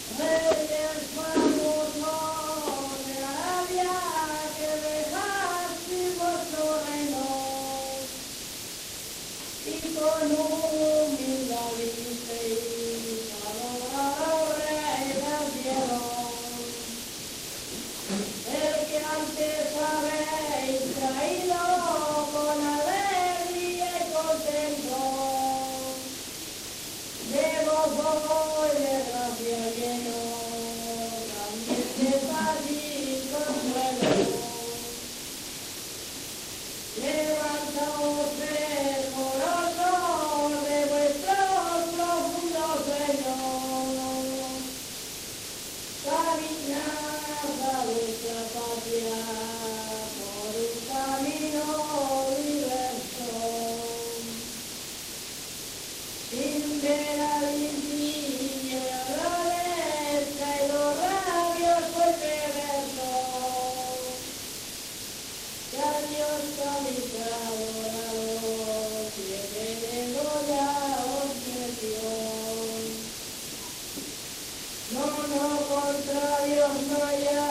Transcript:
Reyes magos de Arabia, que dejaste vuestro reino y con humildad disteis adorar al Rey del cielo, el que antes habéis traído con alegría y contento, de gozo y de gracia lleno, también de paz y consuelo. Levantaos fervorosos de vuestros profundos sueños, caminad a vuestra patria por un camino diverso, sin ver al impío y la letra y los rabios pues perversos, que a Dios habéis adorado, que de gloria os metió. No, contra Dios no hay